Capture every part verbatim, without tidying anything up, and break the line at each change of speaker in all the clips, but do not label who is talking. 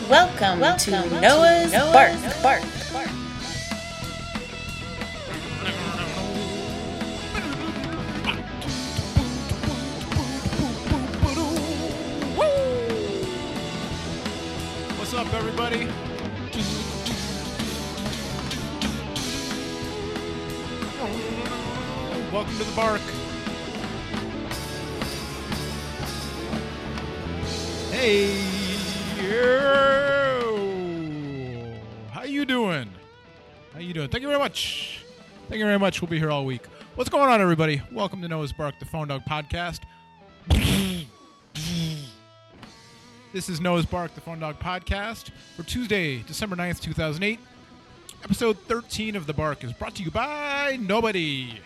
Welcome, Welcome to Noah's, Noah's Bark. Bark. Bark.
What's up, everybody? Welcome to the Bark. Hey, how you doing? How you doing? Thank you very much. Thank you very much. We'll be here all week. What's going on, everybody? Welcome to Noah's Bark, the Phone Dog Podcast. This is Noah's Bark, the Phone Dog Podcast for Tuesday, December ninth, two thousand eight. Episode thirteen of The Bark is brought to you by nobody.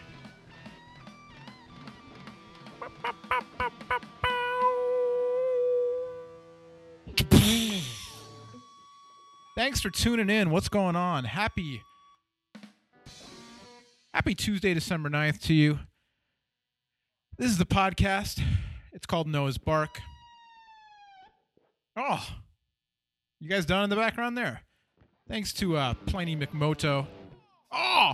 Thanks for tuning in. What's going on? Happy Happy Tuesday, December ninth to you. This is the podcast. It's called Noah's Bark. Oh, you guys done in the background there? Thanks to uh, Pliny McMoto. Oh!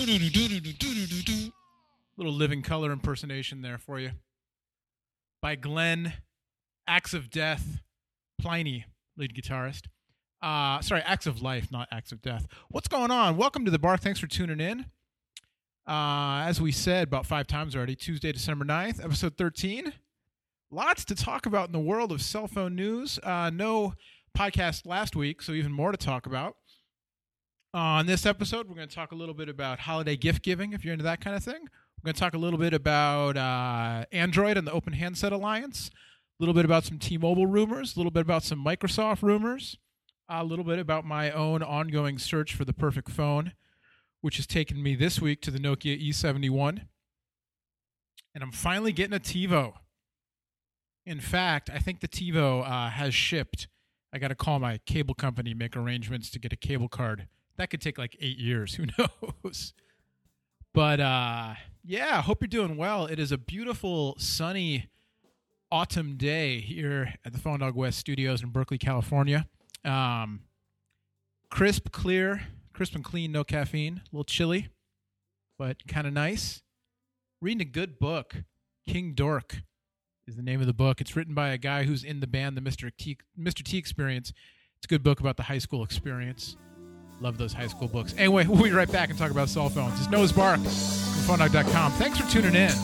Little Living Color impersonation there for you. By Glenn, Acts of Death, Pliny, lead guitarist. Uh, sorry, Acts of Life, not Acts of Death. What's going on? Welcome to the Bark. Thanks for tuning in. Uh, as we said about five times already, Tuesday, December ninth, episode thirteen. Lots to talk about in the world of cell phone news. Uh, no podcast last week, so even more to talk about. Uh, on this episode, we're going to talk a little bit about holiday gift giving, if you're into that kind of thing. We're going to talk a little bit about uh, Android and the Open Handset Alliance, a little bit about some T-Mobile rumors, a little bit about some Microsoft rumors, a little bit about my own ongoing search for the perfect phone, which has taken me this week to the Nokia E seventy-one. And I'm finally getting a TiVo. In fact, I think the TiVo uh, has shipped. I got to call my cable company, make arrangements to get a cable card. That could take like eight years. Who knows? But uh, yeah, I hope you're doing well. It is a beautiful, sunny autumn day here at the Phone Dog West Studios in Berkeley, California. Um, crisp, clear, crisp and clean, no caffeine. A little chilly, but kind of nice. Reading a good book. King Dork is the name of the book. It's written by a guy who's in the band, the Mister T, Mister T Experience. It's a good book about the high school experience. Love those high school books. Anyway, we'll be right back and talk about cell phones. It's Noah's Bark from phone dog dot com. Thanks for tuning in.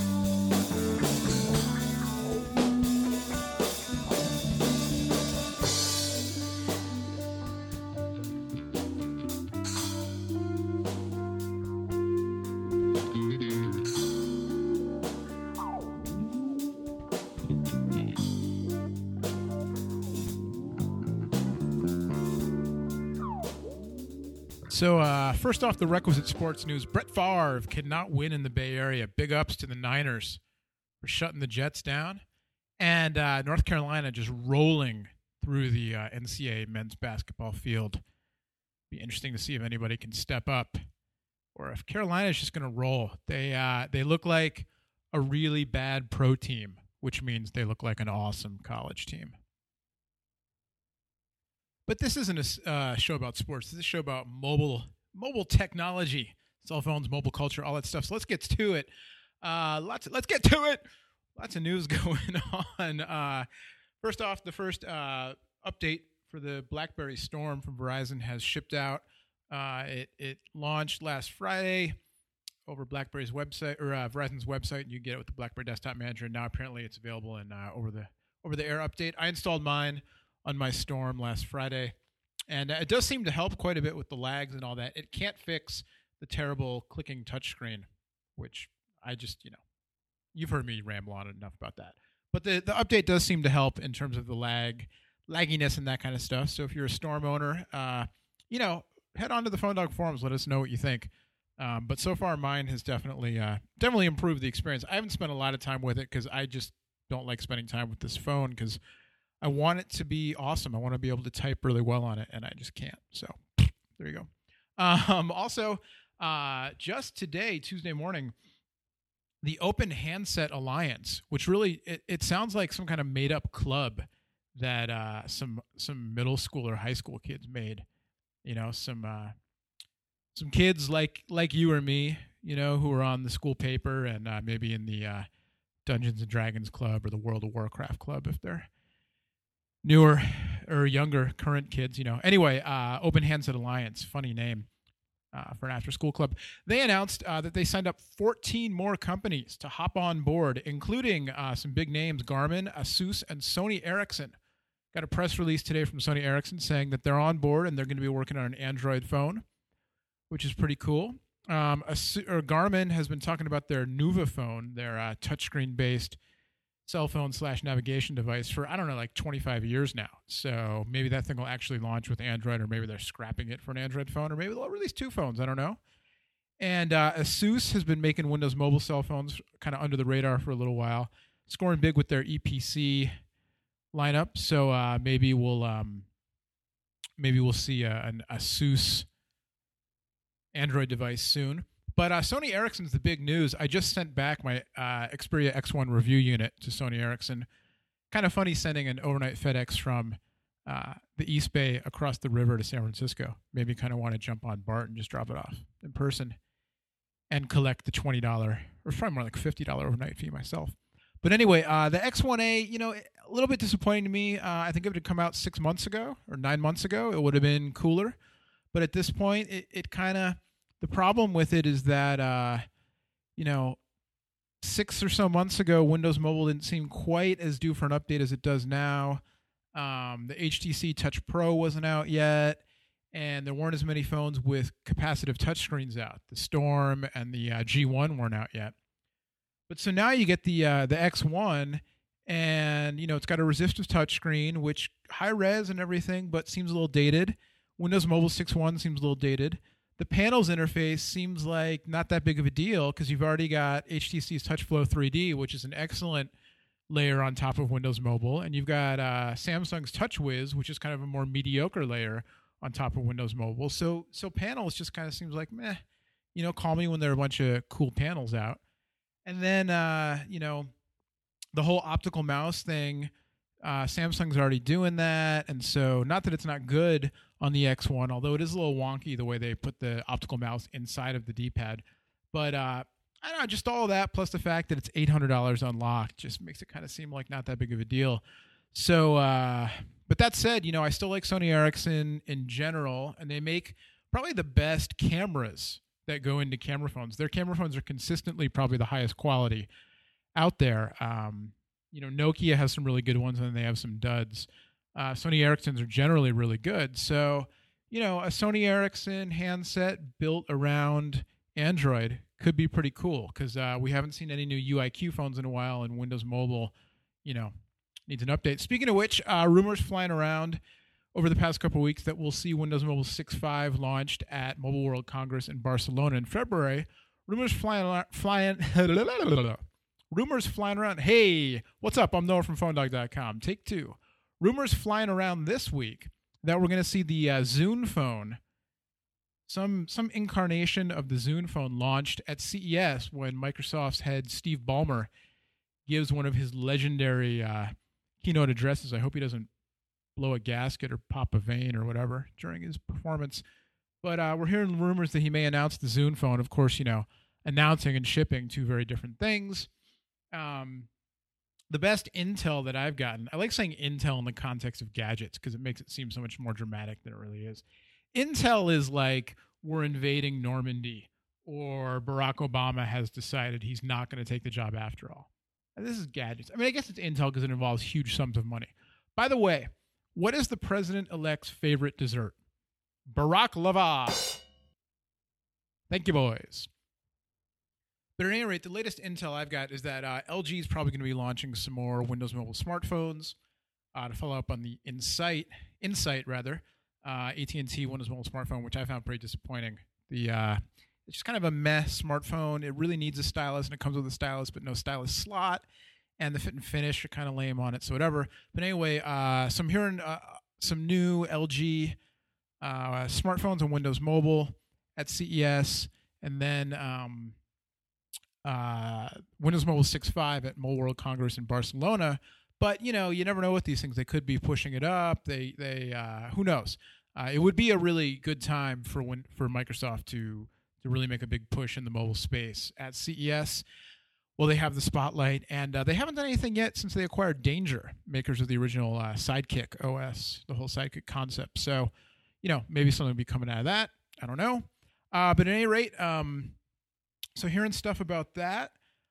So, uh, first off, the requisite sports news. Brett Favre cannot win in the Bay Area. Big ups to the Niners for shutting the Jets down. And uh, North Carolina just rolling through the uh, N C double A men's basketball field. Be interesting to see if anybody can step up or if Carolina is just going to roll. They, uh, they look like a really bad pro team, which means they look like an awesome college team. But this isn't a uh, show about sports. This is a show about mobile mobile technology, cell phones, mobile culture, all that stuff. So let's get to it. Uh, lots. Of, let's get to it. Lots of news going on. Uh, first off, the first uh, update for the BlackBerry Storm from Verizon has shipped out. Uh, it it launched last Friday over BlackBerry's website or uh, Verizon's website. You can get it with the BlackBerry Desktop Manager. And now apparently it's available in uh, over the over the air update. I installed mine on my Storm last Friday, and it does seem to help quite a bit with the lags and all that. It can't fix the terrible clicking touchscreen, which I just, you know, you've heard me ramble on enough about that. But the, the update does seem to help in terms of the lag, lagginess and that kind of stuff. So if you're a Storm owner, uh, you know, head on to the Phone Dog forums. Let us know what you think. Um, but so far, mine has definitely uh, definitely improved the experience. I haven't spent a lot of time with it because I just don't like spending time with this phone because I want it to be awesome. I want to be able to type really well on it, and I just can't. So there you go. Um, also, uh, just today, Tuesday morning, the Open Handset Alliance, which really, it, it sounds like some kind of made-up club that uh, some some middle school or high school kids made. You know, some uh, some kids like like you or me, you know, who are on the school paper and uh, maybe in the uh, Dungeons and Dragons Club or the World of Warcraft Club if they're newer or younger current kids, you know. Anyway, uh, Open Handset Alliance, funny name uh, for an after-school club. They announced uh, that they signed up fourteen more companies to hop on board, including uh, some big names, Garmin, Asus, and Sony Ericsson. Got a press release today from Sony Ericsson saying that they're on board and they're going to be working on an Android phone, which is pretty cool. Um, Asus, or Garmin has been talking about their Nuva phone, their uh, touchscreen-based cell phone slash navigation device for, I don't know, like twenty-five years now. So maybe that thing will actually launch with Android, or maybe they're scrapping it for an Android phone, or maybe they'll release two phones. I don't know. And uh, Asus has been making Windows Mobile cell phones kind of under the radar for a little while, scoring big with their E P C lineup. So uh, maybe we'll um, maybe we'll see a, an Asus Android device soon. But uh, Sony Ericsson's the big news. I just sent back my uh, Xperia X one review unit to Sony Ericsson. Kind of funny sending an overnight FedEx from uh, the East Bay across the river to San Francisco. Maybe kind of want to jump on BART and just drop it off in person and collect the twenty dollars, or probably more like fifty dollars overnight fee myself. But anyway, uh, the X one A, you know, a little bit disappointing to me. Uh, I think if it had come out six months ago or nine months ago, it would have been cooler. But at this point, it, it kind of... The problem with it is that, uh, you know, six or so months ago, Windows Mobile didn't seem quite as due for an update as it does now. Um, the H T C Touch Pro wasn't out yet, and there weren't as many phones with capacitive touchscreens out. The Storm and the uh, G one weren't out yet. But so now you get the uh, the X one, and, you know, it's got a resistive touchscreen, which high res and everything, but seems a little dated. Windows Mobile six point one seems a little dated. The panels interface seems like not that big of a deal because you've already got H T C's TouchFlow three D, which is an excellent layer on top of Windows Mobile, and you've got uh, Samsung's TouchWiz, which is kind of a more mediocre layer on top of Windows Mobile. So, so panels just kind of seems like meh. You know, call me when there are a bunch of cool panels out. And then, uh, you know, the whole optical mouse thing. Uh, Samsung's already doing that, and so not that it's not good on the X one, although it is a little wonky the way they put the optical mouse inside of the D-pad. But uh, I don't know, just all of that, plus the fact that it's eight hundred dollars unlocked, just makes it kind of seem like not that big of a deal. So, uh, but that said, you know, I still like Sony Ericsson in general, and they make probably the best cameras that go into camera phones. Their camera phones are consistently probably the highest quality out there. Um, You know, Nokia has some really good ones, and then they have some duds. Uh, Sony Ericssons are generally really good. So, you know, a Sony Ericsson handset built around Android could be pretty cool because uh, we haven't seen any new U I Q phones in a while, and Windows Mobile, you know, needs an update. Speaking of which, uh, rumors flying around over the past couple of weeks that we'll see Windows Mobile six point five launched at Mobile World Congress in Barcelona in February. Rumors flying flying. Rumors flying around. Hey, what's up? I'm Noah from phone dog dot com. Take two. Rumors flying around this week that we're going to see the uh, Zune phone, some some incarnation of the Zune phone launched at C E S when Microsoft's head Steve Ballmer gives one of his legendary uh, keynote addresses. I hope he doesn't blow a gasket or pop a vein or whatever during his performance. But uh, we're hearing rumors that he may announce the Zune phone. Of course, you know, announcing and shipping two very different things. Um, the best intel that I've gotten, I like saying intel in the context of gadgets because it makes it seem so much more dramatic than it really is. Intel is like we're invading Normandy or Barack Obama has decided he's not going to take the job after all. And this is gadgets. I mean, I guess it's intel because it involves huge sums of money. By the way, what is the president-elect's favorite dessert? Barack Lava. Thank you, boys. But at any rate, the latest intel I've got is that uh, L G is probably going to be launching some more Windows Mobile smartphones uh, to follow up on the Insight, Insight rather, uh, A T and T Windows Mobile smartphone, which I found pretty disappointing. The uh, it's just kind of a meh smartphone. It really needs a stylus, and it comes with a stylus, but no stylus slot. And the fit and finish are kind of lame on it, so whatever. But anyway, uh, so I'm hearing uh, some new L G uh, smartphones on Windows Mobile at C E S, and then um, uh, Windows Mobile six point five at Mobile World Congress in Barcelona. But you know, you never know with these things. They could be pushing it up. They they uh, who knows? Uh, it would be a really good time for when for Microsoft to to really make a big push in the mobile space at C E S. Well, they have the spotlight, and uh, they haven't done anything yet since they acquired Danger, makers of the original uh, Sidekick O S, the whole Sidekick concept. So, you know, maybe something will be coming out of that. I don't know. Uh, but at any rate, um, so hearing stuff about that.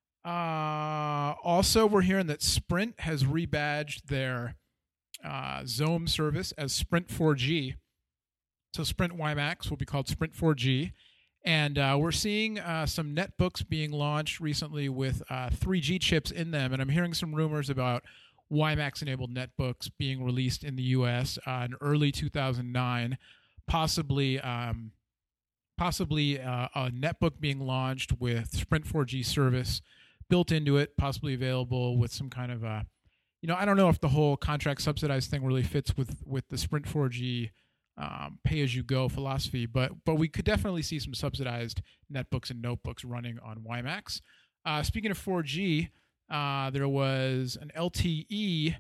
Uh, also, we're hearing that Sprint has rebadged their uh, Zoom service as Sprint four G. So Sprint WiMAX will be called Sprint four G. And uh, we're seeing uh, some netbooks being launched recently with uh, three G chips in them. And I'm hearing some rumors about WiMAX-enabled netbooks being released in the U S uh, in early two thousand nine, possibly um, possibly uh, a netbook being launched with Sprint four G service built into it, possibly available with some kind of a, you know, I don't know if the whole contract subsidized thing really fits with, with the Sprint four G Um, pay-as-you-go philosophy, but but we could definitely see some subsidized netbooks and notebooks running on WiMAX. Uh, speaking of four G, uh, there was an L T E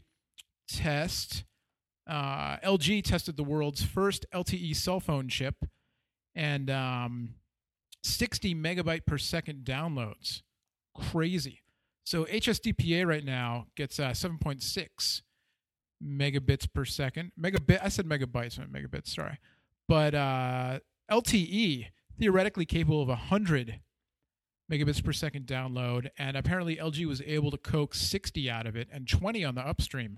test. Uh, L G tested the world's first L T E cell phone chip, and um, sixty megabyte per second downloads. Crazy. So H S D P A right now gets uh, seven point six megabits per second. Megabit, I said megabytes, not megabits, sorry. But uh, L T E, theoretically capable of one hundred megabits per second download, and apparently L G was able to coax sixty out of it and twenty on the upstream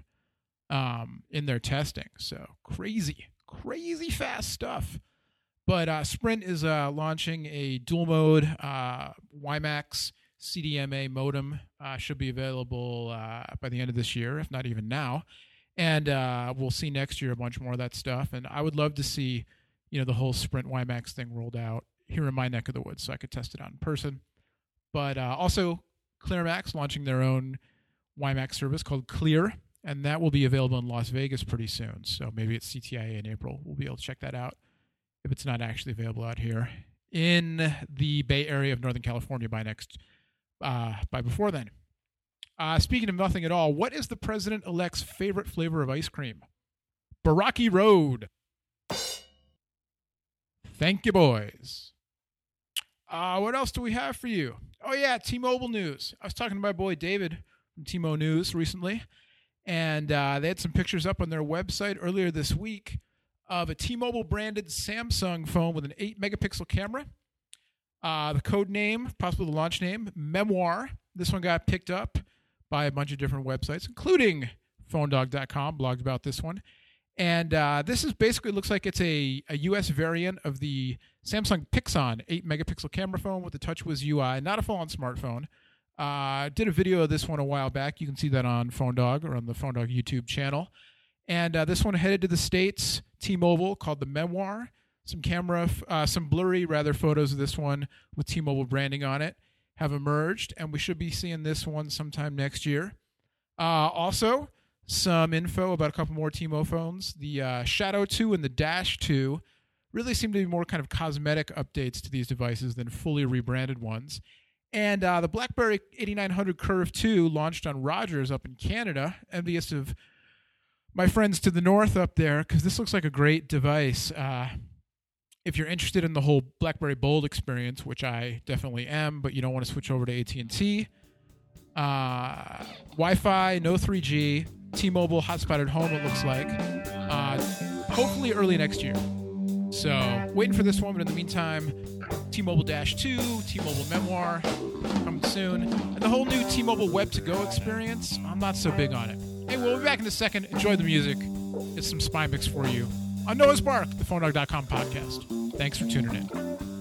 um, in their testing. So crazy, crazy fast stuff. But uh, Sprint is uh, launching a dual mode uh, WiMAX C D M A modem. Uh, should be available uh, by the end of this year, if not even now. And uh, we'll see next year a bunch more of that stuff. And I would love to see, you know, the whole Sprint WiMAX thing rolled out here in my neck of the woods so I could test it out in person. But uh, also, ClearMax launching their own WiMAX service called Clear, and that will be available in Las Vegas pretty soon. So maybe it's C T I A in April. We'll be able to check that out if it's not actually available out here in the Bay Area of Northern California by next, uh, by before then. Uh, speaking of nothing at all, what is the president-elect's favorite flavor of ice cream? Baraki Road. Thank you, boys. Uh, what else do we have for you? Oh, yeah, T-Mobile news. I was talking to my boy David from T-Mo News recently, and uh, they had some pictures up on their website earlier this week of a T-Mobile-branded Samsung phone with an eight megapixel camera. Uh, the code name, possibly the launch name, Memoir. This one got picked up by a bunch of different websites, including phone dog dot com, blogged about this one. And uh, this is basically looks like it's a, a U S variant of the Samsung Pixon eight megapixel camera phone with the TouchWiz U I, not a full-on smartphone. I uh, did a video of this one a while back. You can see that on PhoneDog or on the PhoneDog YouTube channel. And uh, this one headed to the States, T-Mobile, called the Memoir. Some camera, uh, some blurry, rather, photos of this one with T-Mobile branding on it have emerged, and we should be seeing this one sometime next year. Uh, also, some info about a couple more T-Mobile phones. The uh, Shadow two and the Dash two really seem to be more kind of cosmetic updates to these devices than fully rebranded ones. And uh, the BlackBerry eighty-nine hundred Curve two launched on Rogers up in Canada, envious of my friends to the north up there, because this looks like a great device. Uh, If you're interested in the whole BlackBerry Bold experience, which I definitely am, but you don't want to switch over to A T and T, uh, Wi-Fi, no three G, T-Mobile hotspot at home, it looks like. Uh, hopefully early next year. So waiting for this one, but in the meantime, T-Mobile Dash two, T-Mobile Memoir, coming soon. And the whole new T-Mobile Web to Go experience, I'm not so big on it. Hey, we'll be back in a second. Enjoy the music. It's some Spy Mix for you on Noah's Bark, the phone dog dot com podcast. Thanks for tuning in.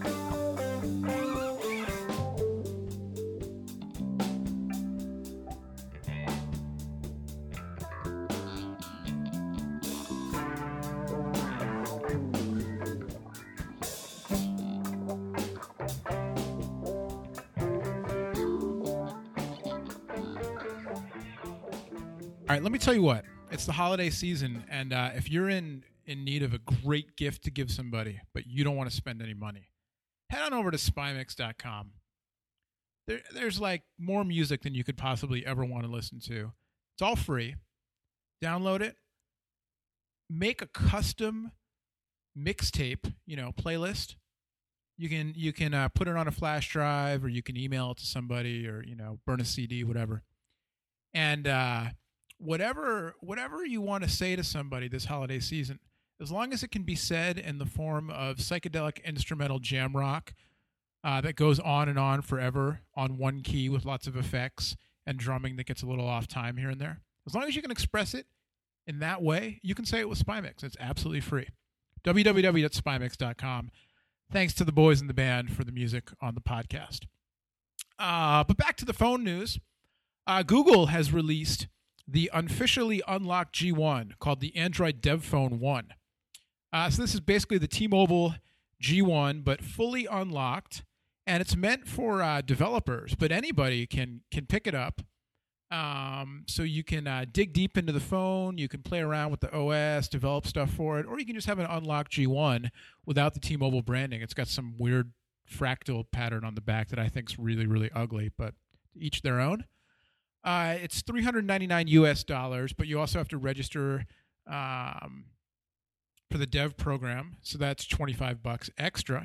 All right, let me tell you what. It's the holiday season, and uh, if you're in in need of a great gift to give somebody, but you don't want to spend any money, head on over to spy mix dot com. There, there's like more music than you could possibly ever want to listen to. It's It's all free. Download it. Make a custom mixtape, you know, playlist. You can you can uh, put it on a flash drive, or you can email it to somebody, or you know, burn a C D, whatever. And uh, whatever whatever you want to say to somebody this holiday season, as long as it can be said in the form of psychedelic instrumental jam rock uh, that goes on and on forever on one key with lots of effects and drumming that gets a little off time here and there. As long as you can express it in that way, you can say it with SpyMix. It's absolutely free. w w w dot spy mix dot com. Thanks to the boys in the band for the music on the podcast. Uh, but back to the phone news. Uh, Google has released the unofficially unlocked G one called the Android Dev Phone one. Uh, so this is basically the T-Mobile G one, but fully unlocked, and it's meant for uh, developers, but anybody can can pick it up. Um, so you can uh, dig deep into the phone, you can play around with the O S, develop stuff for it, or you can just have an unlocked G one without the T-Mobile branding. It's got some weird fractal pattern on the back that I think is really, really ugly, but each their own. Uh, it's three hundred ninety-nine U S dollars, but you also have to register um, for the dev program, so that's twenty-five bucks extra.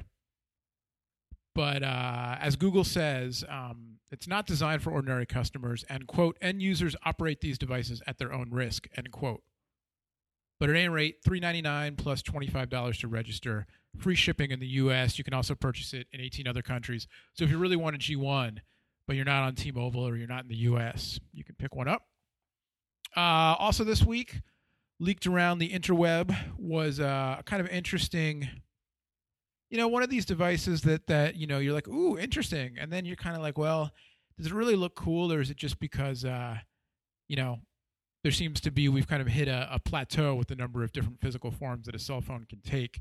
But uh, as Google says, um, it's not designed for ordinary customers, and, quote, end users operate these devices at their own risk, end quote. But at any rate, three hundred ninety-nine dollars plus twenty-five dollars to register, free shipping in the U S. You can also purchase it in eighteen other countries. So if you really want a G one, but you're not on T-Mobile or you're not in the U S, you can pick one up. Uh, also this week, leaked around the interweb was uh, a kind of interesting... You know, one of these devices that, that, you know, you're like, ooh, interesting. And then you're kind of like, well, does it really look cool, or is it just because, uh, you know, there seems to be, we've kind of hit a, a plateau with the number of different physical forms that a cell phone can take.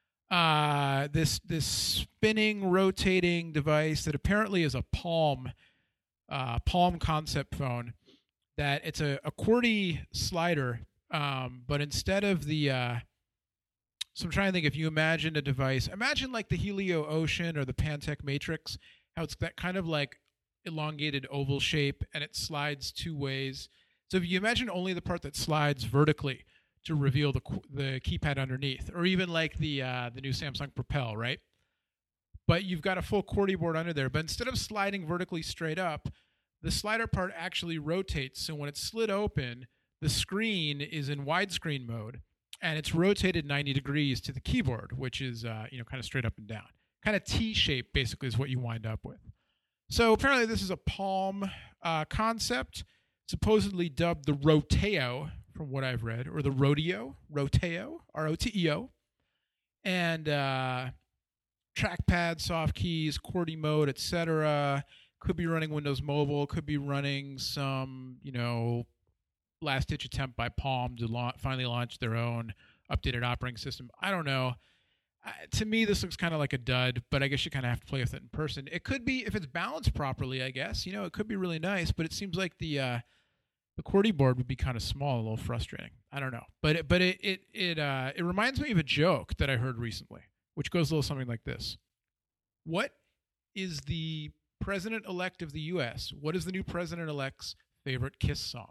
Uh, this this spinning, rotating device that apparently is a Palm, uh, Palm concept phone, that it's a, a QWERTY slider, um, but instead of the... Uh, So I'm trying to think, if you imagine a device, imagine like the Helio Ocean or the Pantech Matrix, how it's that kind of like elongated oval shape and it slides two ways. So if you imagine only the part that slides vertically to reveal the the keypad underneath, or even like the uh, the new Samsung Propel, right? But you've got a full QWERTY board under there. But instead of sliding vertically straight up, the slider part actually rotates. So when it's slid open, the screen is in widescreen mode. And it's rotated ninety degrees to the keyboard, which is uh, you know, kind of straight up and down. Kind of T-shape, basically, is what you wind up with. So apparently this is a Palm uh, concept, supposedly dubbed the Roteo, from what I've read, or the Rodeo, Roteo, R O T E O. And uh, trackpad, soft keys, QWERTY mode, et cetera. Could be running Windows Mobile, could be running some, you know, last-ditch attempt by Palm to la- finally launch their own updated operating system. I don't know. Uh, to me, this looks kind of like a dud, but I guess you kind of have to play with it in person. It could be, if it's balanced properly, I guess, you know, it could be really nice, but it seems like the uh, the QWERTY board would be kind of small, a little frustrating. I don't know. But it, but it it it, uh, it reminds me of a joke that I heard recently, which goes a little something like this. What is the president-elect of the U S? What is the new president-elect's favorite Kiss song?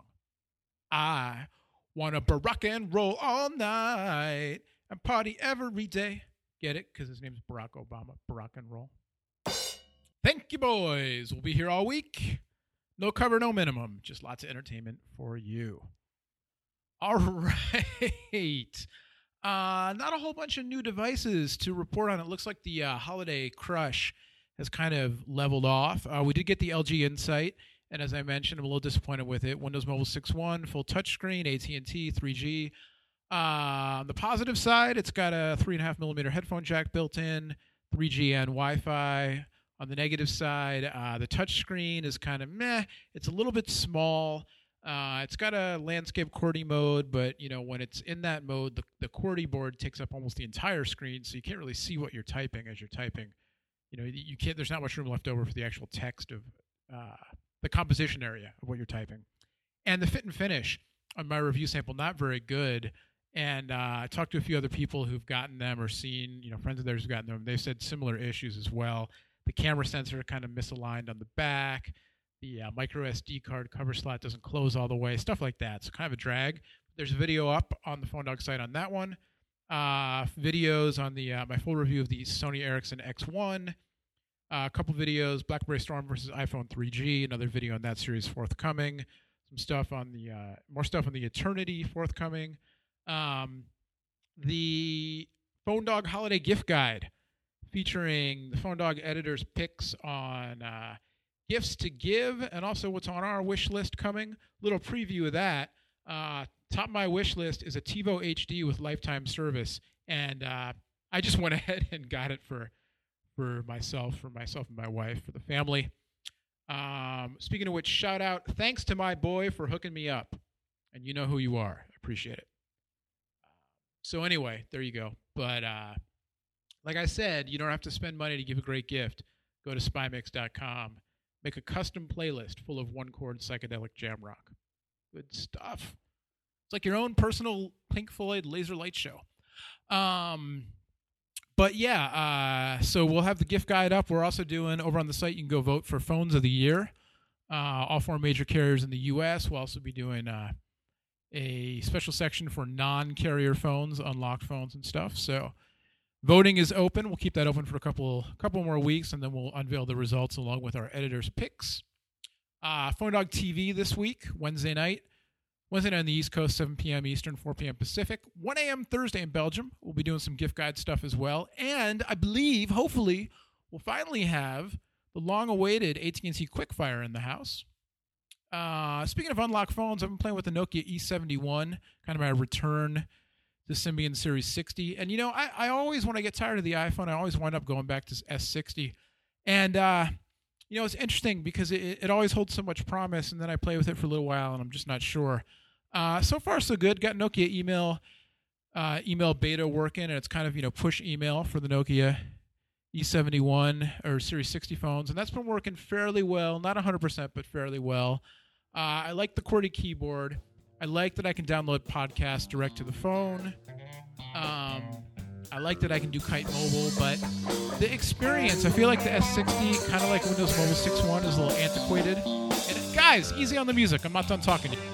I want to rock and roll all night and party every day. Get it? Because his name's Barack Obama. Barack and roll. Thank you, boys. We'll be here all week. No cover, no minimum. Just lots of entertainment for you. All right. Uh, not a whole bunch of new devices to report on. It looks like the uh, holiday crush has kind of leveled off. Uh, we did get the L G Insight. And as I mentioned, I'm a little disappointed with it. Windows Mobile six point one, full touchscreen, A T and T, three G. Uh, on the positive side, it's got a three point five millimeter headphone jack built in, three G and Wi-Fi. On the negative side, uh, the touchscreen is kind of meh. It's a little bit small. Uh, it's got a landscape QWERTY mode, but you know, when it's in that mode, the, the QWERTY board takes up almost the entire screen, so you can't really see what you're typing as you're typing. You know, you can't. There's not much room left over for the actual text of uh, the composition area of what you're typing. And the fit and finish on my review sample, not very good. And uh, I talked to a few other people who've gotten them or seen, you know, friends of theirs who've gotten them. They've said similar issues as well. The camera sensor kind of misaligned on the back. the uh, micro S D card cover slot doesn't close all the way, stuff like that. So kind of a drag. There's a video up on the PhoneDog site on that one. Uh, videos on the uh, my full review of the Sony Ericsson X one. Uh, a couple videos, BlackBerry Storm versus iPhone three G. Another video on that series forthcoming. Some stuff on the uh, more stuff on the Eternity forthcoming. Um, the PhoneDog Holiday Gift Guide, featuring the PhoneDog editor's picks on uh, gifts to give and also what's on our wish list coming. Little preview of that. Uh, top of my wish list is a TiVo H D with lifetime service, and uh, I just went ahead and got it for for myself, for myself and my wife, for the family. Um, speaking of which, shout out, thanks to my boy for hooking me up, and you know who you are. I appreciate it. So anyway, there you go. But uh, like I said, you don't have to spend money to give a great gift. Go to spy mix dot com. Make a custom playlist full of one-chord psychedelic jam rock. Good stuff. It's like your own personal Pink Floyd laser light show. Um, but yeah, uh, so we'll have the gift guide up. We're also doing, over on the site, you can go vote for Phones of the Year. Uh, all four major carriers in the U S We'll also be doing uh, a special section for non-carrier phones, unlocked phones and stuff. So voting is open. We'll keep that open for a couple couple more weeks, and then we'll unveil the results along with our editor's picks. Uh, PhoneDog T V this week, Wednesday night. Wednesday night on the East Coast, seven p.m. Eastern, four p.m. Pacific. one a.m. Thursday in Belgium. We'll be doing some gift guide stuff as well. And I believe, hopefully, we'll finally have the long-awaited A T and T Quickfire in the house. Uh, speaking of unlocked phones, I've been playing with the Nokia E seventy-one, kind of my return to Symbian Series sixty. And, you know, I, I always, when I get tired of the iPhone, I always wind up going back to S sixty. And, uh, you know, it's interesting because it, it always holds so much promise, and then I play with it for a little while, and I'm just not sure. Uh, so far, so good. Got Nokia email uh, email beta working, and it's kind of, you know, push email for the Nokia E seventy-one or Series sixty phones, and that's been working fairly well. Not one hundred percent, but fairly well. Uh, I like the QWERTY keyboard. I like that I can download podcasts direct to the phone. Um, I like that I can do Kite Mobile, but the experience, I feel like the S sixty, kind of like Windows Mobile six point one, is a little antiquated. And guys, easy on the music. I'm not done talking to you.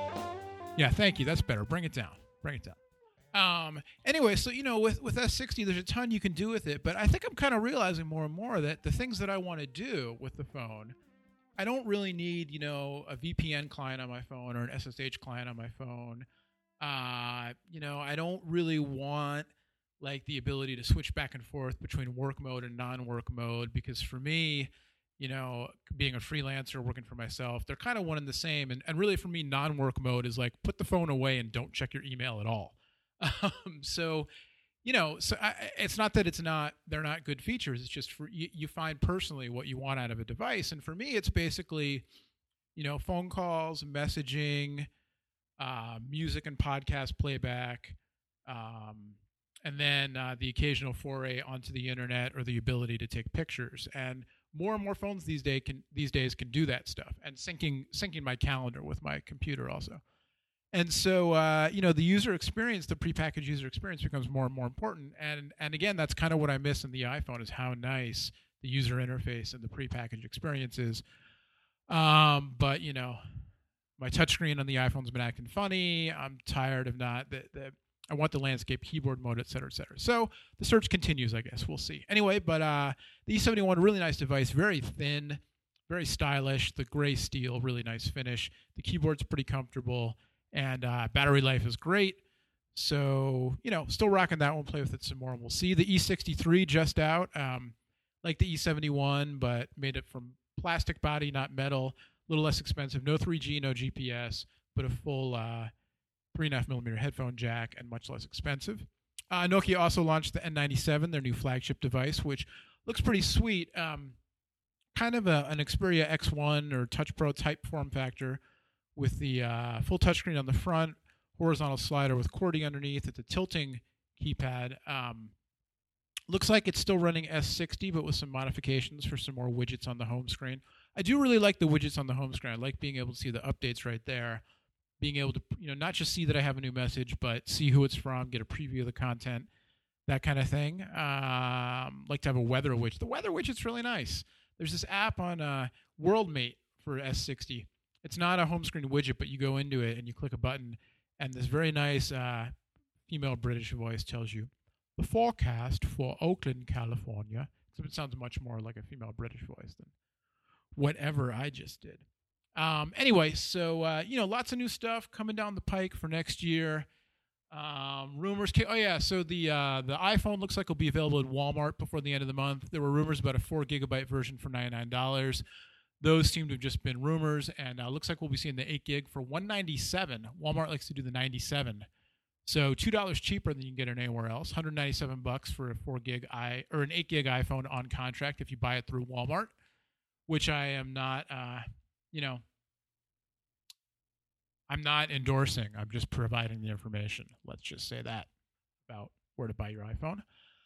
Yeah, thank you. That's better. Bring it down. Bring it down. Um, anyway, so, you know, with, with S sixty, there's a ton you can do with it, but I think I'm kind of realizing more and more that the things that I want to do with the phone, I don't really need, you know, a V P N client on my phone or an S S H client on my phone. Uh, you know, I don't really want, like, the ability to switch back and forth between work mode and non-work mode, because for me, you know, being a freelancer, working for myself, they're kind of one and the same. And, and really for me, non-work mode is like, put the phone away and don't check your email at all. Um, so, you know, so I, it's not that it's not, they're not good features. It's just for you, you find personally what you want out of a device. And for me, it's basically, you know, phone calls, messaging, uh, music and podcast playback, um, and then uh, the occasional foray onto the internet or the ability to take pictures. And more and more phones these days can these days can do that stuff, and syncing syncing my calendar with my computer also. And so, uh, you know, the user experience, the prepackaged user experience becomes more and more important. And and again, that's kind of what I miss in the iPhone, is how nice the user interface and the prepackaged experience is. Um, but, you know, my touchscreen on the iPhone's been acting funny. I'm tired of not, the, the, I want the landscape keyboard mode, et cetera, et cetera. So the search continues, I guess. We'll see. Anyway, but uh, the E seventy-one, really nice device, very thin, very stylish. The gray steel, really nice finish. The keyboard's pretty comfortable. And uh, battery life is great. So, you know, still rocking that one. Play with it some more, and we'll see. The E sixty-three just out, um, like the E seventy-one, but made it from plastic body, not metal. A little less expensive. No three G, no G P S, but a full uh, three and a half millimeter headphone jack, and much less expensive. Uh, Nokia also launched the N ninety-seven, their new flagship device, which looks pretty sweet. Um, kind of a, an Xperia X one or Touch Pro type form factor, with the uh, full touchscreen on the front, horizontal slider with QWERTY underneath. It's a tilting keypad. Um, looks like it's still running S sixty, but with some modifications for some more widgets on the home screen. I do really like the widgets on the home screen. I like being able to see the updates right there, being able to, you know, not just see that I have a new message, but see who it's from, get a preview of the content, that kind of thing. Um, like to have a weather widget. The weather widget's really nice. There's this app on uh, WorldMate for S sixty. It's not a home screen widget, but you go into it and you click a button, and this very nice uh, female British voice tells you the forecast for Oakland, California. So it sounds much more like a female British voice than whatever I just did. Um, anyway, so, uh, you know, lots of new stuff coming down the pike for next year. Um, rumors. Ca- oh, yeah. So the uh, the iPhone looks like it'll be available at Walmart before the end of the month. There were rumors about a four gigabyte version for ninety-nine dollars. Those seem to have just been rumors, and uh, looks like we'll be seeing the eight gig for one hundred ninety-seven dollars. Walmart likes to do the ninety-seven. So two dollars cheaper than you can get it anywhere else. one hundred ninety-seven bucks for a four gig i or an eight gig iPhone on contract if you buy it through Walmart, which I am not. Uh, you know. I'm not endorsing. I'm just providing the information. Let's just say that about where to buy your iPhone.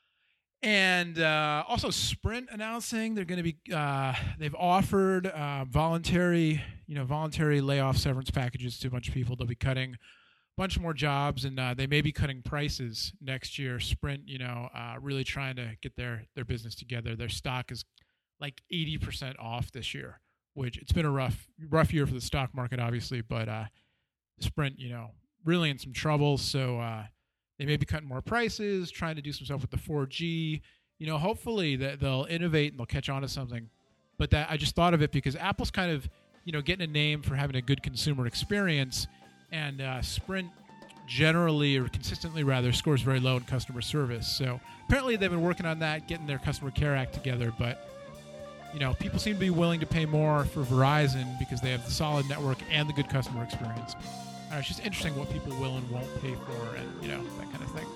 And uh, also Sprint announcing they're going to be. Uh, they've offered uh, voluntary, you know, voluntary layoff severance packages to a bunch of people. They'll be cutting a bunch more jobs, and uh, they may be cutting prices next year. Sprint, you know, uh, really trying to get their their business together. Their stock is like eighty percent off this year, which it's been a rough rough year for the stock market, obviously, but. Uh, Sprint, you know, really in some trouble, so uh, they may be cutting more prices, trying to do some stuff with the four G. You know, hopefully that they'll innovate and they'll catch on to something. But that I just thought of it because Apple's kind of, you know, getting a name for having a good consumer experience, and uh, Sprint generally or consistently rather scores very low in customer service. So apparently they've been working on that, getting their customer care act together. But you know, people seem to be willing to pay more for Verizon because they have the solid network and the good customer experience. Uh, it's just interesting what people will and won't pay for, and you know, that kind of thing.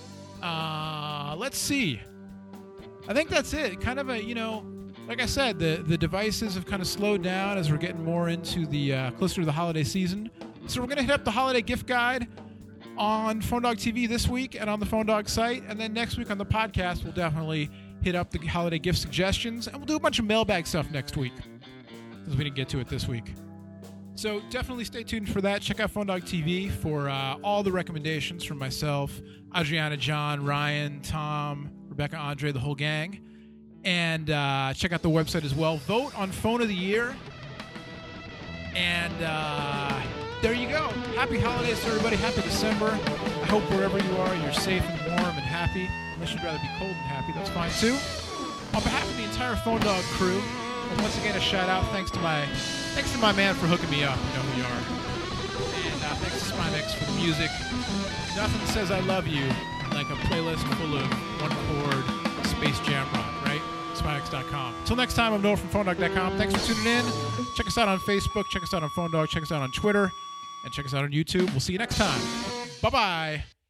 Uh, let's see. I think that's it. Kind of a, you know, like I said, the the devices have kind of slowed down as we're getting more into the uh, closer to the holiday season. So we're gonna hit up the holiday gift guide on PhoneDog T V this week and on the PhoneDog site, and then next week on the podcast we'll definitely hit up the holiday gift suggestions, and we'll do a bunch of mailbag stuff next week because we didn't get to it this week. So definitely stay tuned for that. Check out PhoneDog T V for uh, all the recommendations from myself, Adriana, John, Ryan, Tom, Rebecca, Andre, the whole gang. And uh, check out the website as well. Vote on Phone of the Year. And uh, there you go. Happy holidays to everybody. Happy December. I hope wherever you are, you're safe and warm and happy. Unless you'd rather be cold and happy, that's fine too. On behalf of the entire PhoneDog crew, and once again a shout out, thanks to my thanks to my man for hooking me up. You know who you are. And uh, thanks to Spymex for the music. Nothing says I love you like a playlist full of one chord Space Jam rock, right? Spymex dot com. Until next time, I'm Noah from PhoneDog dot com. Thanks for tuning in. Check us out on Facebook. Check us out on PhoneDog. Check us out on Twitter. And check us out on YouTube. We'll see you next time. Bye-bye.